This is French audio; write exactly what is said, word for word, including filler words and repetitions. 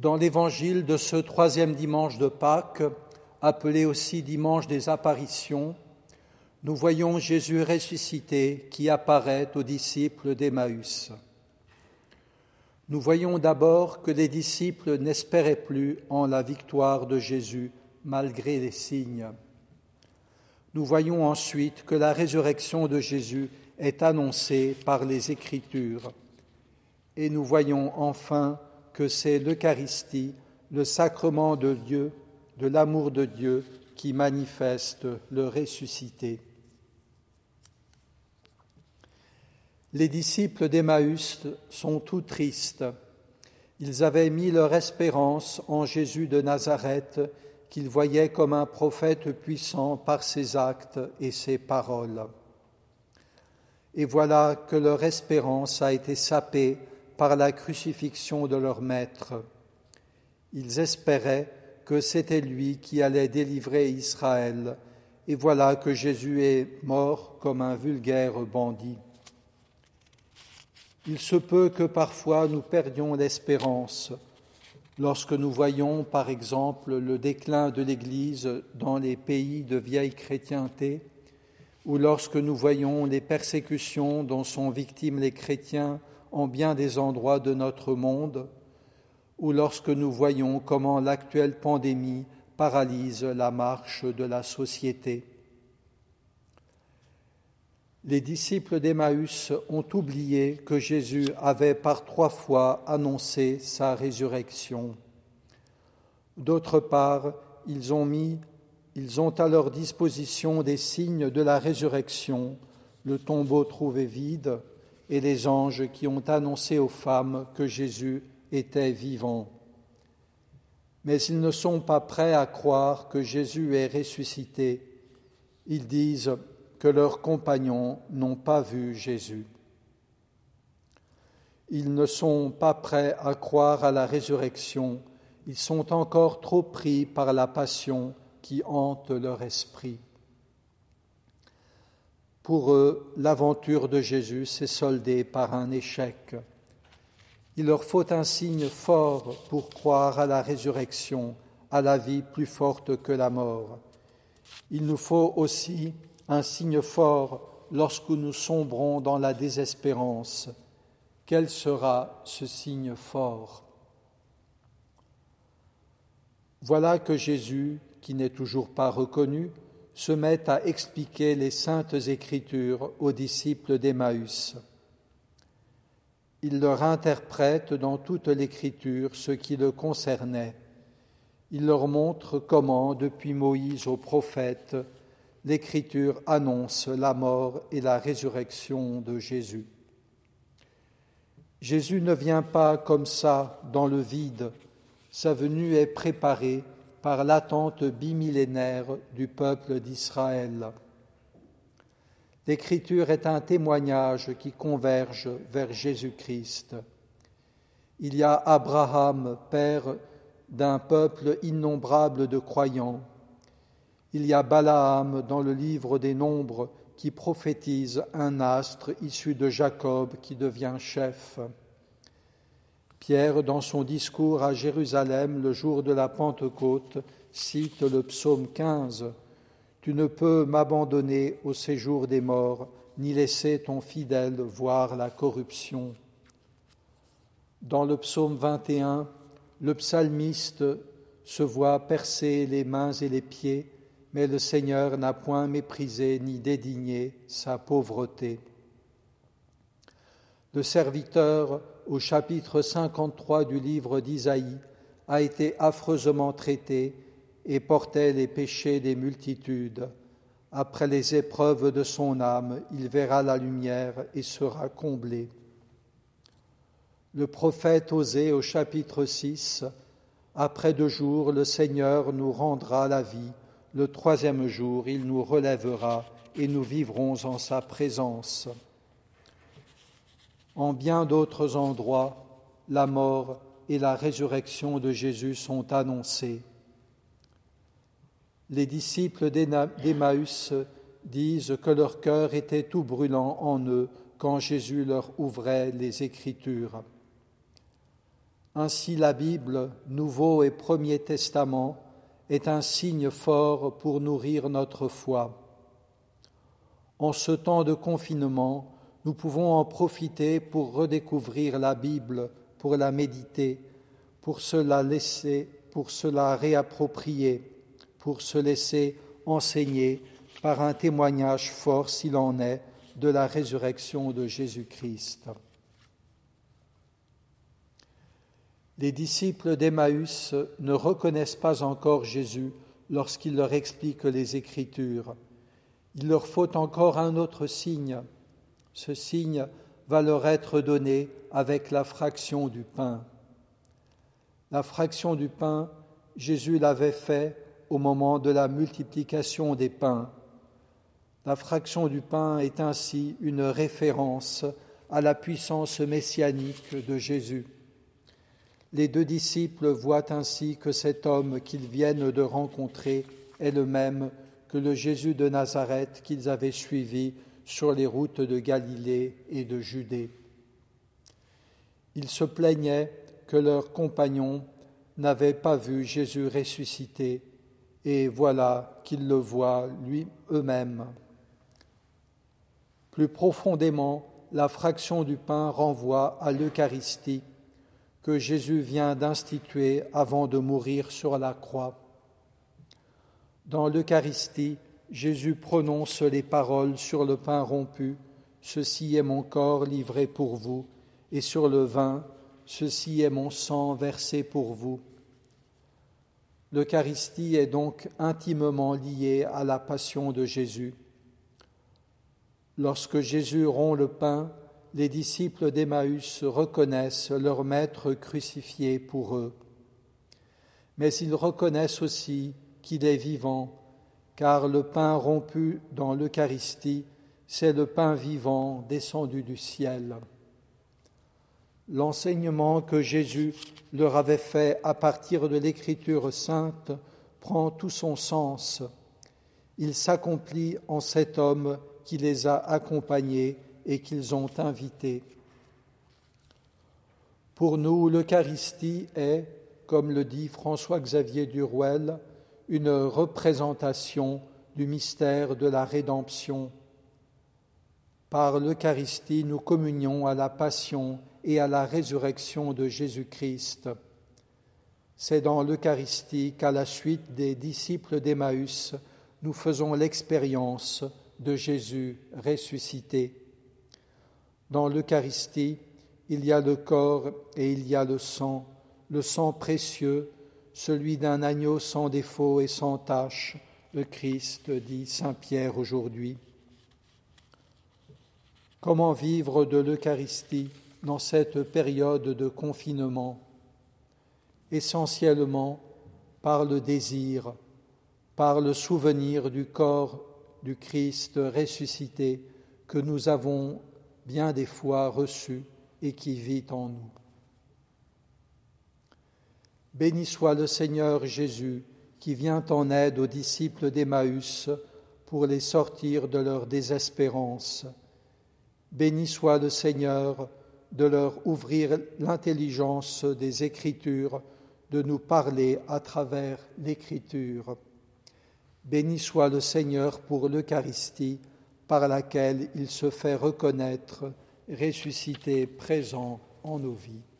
Dans l'évangile de ce troisième dimanche de Pâques, appelé aussi dimanche des apparitions, nous voyons Jésus ressuscité qui apparaît aux disciples d'Emmaüs. Nous voyons d'abord que les disciples n'espéraient plus en la victoire de Jésus malgré les signes. Nous voyons ensuite que la résurrection de Jésus est annoncée par les Écritures. Et nous voyons enfin que c'est l'Eucharistie, le sacrement de Dieu, de l'amour de Dieu, qui manifeste le ressuscité. Les disciples d'Emmaüs sont tout tristes. Ils avaient mis leur espérance en Jésus de Nazareth, qu'ils voyaient comme un prophète puissant par ses actes et ses paroles. Et voilà que leur espérance a été sapée par la crucifixion de leur maître. Ils espéraient que c'était lui qui allait délivrer Israël, et voilà que Jésus est mort comme un vulgaire bandit. Il se peut que parfois nous perdions l'espérance lorsque nous voyons, par exemple, le déclin de l'Église dans les pays de vieille chrétienté, ou lorsque nous voyons les persécutions dont sont victimes les chrétiens en bien des endroits de notre monde, ou lorsque nous voyons comment l'actuelle pandémie paralyse la marche de la société. Les disciples d'Emmaüs ont oublié que Jésus avait par trois fois annoncé sa résurrection. D'autre part, ils ont mis, ils ont à leur disposition des signes de la résurrection, le tombeau trouvé vide et les anges qui ont annoncé aux femmes que Jésus était vivant. Mais ils ne sont pas prêts à croire que Jésus est ressuscité. Ils disent que leurs compagnons n'ont pas vu Jésus. Ils ne sont pas prêts à croire à la résurrection. Ils sont encore trop pris par la passion qui hante leur esprit. Pour eux, l'aventure de Jésus s'est soldée par un échec. Il leur faut un signe fort pour croire à la résurrection, à la vie plus forte que la mort. Il nous faut aussi un signe fort lorsque nous sombrons dans la désespérance. Quel sera ce signe fort ? Voilà que Jésus, qui n'est toujours pas reconnu, se met à expliquer les saintes Écritures aux disciples d'Emmaüs. Il leur interprète dans toute l'Écriture ce qui le concernait. Il leur montre comment, depuis Moïse aux prophètes, l'Écriture annonce la mort et la résurrection de Jésus. Jésus ne vient pas comme ça, dans le vide. Sa venue est préparée par l'attente bimillénaire du peuple d'Israël. L'Écriture est un témoignage qui converge vers Jésus-Christ. Il y a Abraham, père d'un peuple innombrable de croyants. Il y a Balaam dans le livre des Nombres qui prophétise un astre issu de Jacob qui devient chef. Pierre, dans son discours à Jérusalem le jour de la Pentecôte, cite le psaume quinze. « Tu ne peux m'abandonner au séjour des morts, ni laisser ton fidèle voir la corruption. » Dans le psaume vingt et un, le psalmiste se voit percer les mains et les pieds, mais le Seigneur n'a point méprisé ni dédaigné sa pauvreté. Le serviteur, au chapitre cinquante-trois du livre d'Isaïe, a été affreusement traité et portait les péchés des multitudes. Après les épreuves de son âme, il verra la lumière et sera comblé. Le prophète Osée, au chapitre six, « Après deux jours, le Seigneur nous rendra la vie. Le troisième jour, il nous relèvera et nous vivrons en sa présence. » En bien d'autres endroits, la mort et la résurrection de Jésus sont annoncées. Les disciples d'Emmaüs disent que leur cœur était tout brûlant en eux quand Jésus leur ouvrait les Écritures. Ainsi la Bible, Nouveau et Premier Testament, est un signe fort pour nourrir notre foi. En ce temps de confinement, nous pouvons en profiter pour redécouvrir la Bible, pour la méditer, pour se la laisser, pour se la réapproprier, pour se laisser enseigner par un témoignage fort, s'il en est, de la résurrection de Jésus-Christ. Les disciples d'Emmaüs ne reconnaissent pas encore Jésus lorsqu'il leur explique les Écritures. Il leur faut encore un autre signe. Ce signe va leur être donné avec la fraction du pain. La fraction du pain, Jésus l'avait fait au moment de la multiplication des pains. La fraction du pain est ainsi une référence à la puissance messianique de Jésus. Les deux disciples voient ainsi que cet homme qu'ils viennent de rencontrer est le même que le Jésus de Nazareth qu'ils avaient suivi sur les routes de Galilée et de Judée. Ils se plaignaient que leurs compagnons n'avaient pas vu Jésus ressuscité, et voilà qu'ils le voient lui eux-mêmes. Plus profondément, la fraction du pain renvoie à l'Eucharistie que Jésus vient d'instituer avant de mourir sur la croix. Dans l'Eucharistie, Jésus prononce les paroles sur le pain rompu, « Ceci est mon corps livré pour vous », et sur le vin, « Ceci est mon sang versé pour vous ». L'Eucharistie est donc intimement liée à la passion de Jésus. Lorsque Jésus rompt le pain, les disciples d'Emmaüs reconnaissent leur maître crucifié pour eux. Mais ils reconnaissent aussi qu'il est vivant, car le pain rompu dans l'Eucharistie, c'est le pain vivant descendu du ciel. L'enseignement que Jésus leur avait fait à partir de l'Écriture sainte prend tout son sens. Il s'accomplit en cet homme qui les a accompagnés et qu'ils ont invités. Pour nous, l'Eucharistie est, comme le dit François-Xavier Duruel, une représentation du mystère de la rédemption. Par l'Eucharistie, nous communions à la passion et à la résurrection de Jésus-Christ. C'est dans l'Eucharistie qu'à la suite des disciples d'Emmaüs, nous faisons l'expérience de Jésus ressuscité. Dans l'Eucharistie, il y a le corps et il y a le sang, le sang précieux, celui d'un agneau sans défaut et sans tache, le Christ, dit saint Pierre aujourd'hui. Comment vivre de l'Eucharistie dans cette période de confinement? Essentiellement par le désir, par le souvenir du corps du Christ ressuscité que nous avons bien des fois reçu et qui vit en nous. Béni soit le Seigneur Jésus qui vient en aide aux disciples d'Emmaüs pour les sortir de leur désespérance. Béni soit le Seigneur de leur ouvrir l'intelligence des Écritures, de nous parler à travers l'Écriture. Béni soit le Seigneur pour l'Eucharistie, par laquelle il se fait reconnaître, ressuscité, présent en nos vies.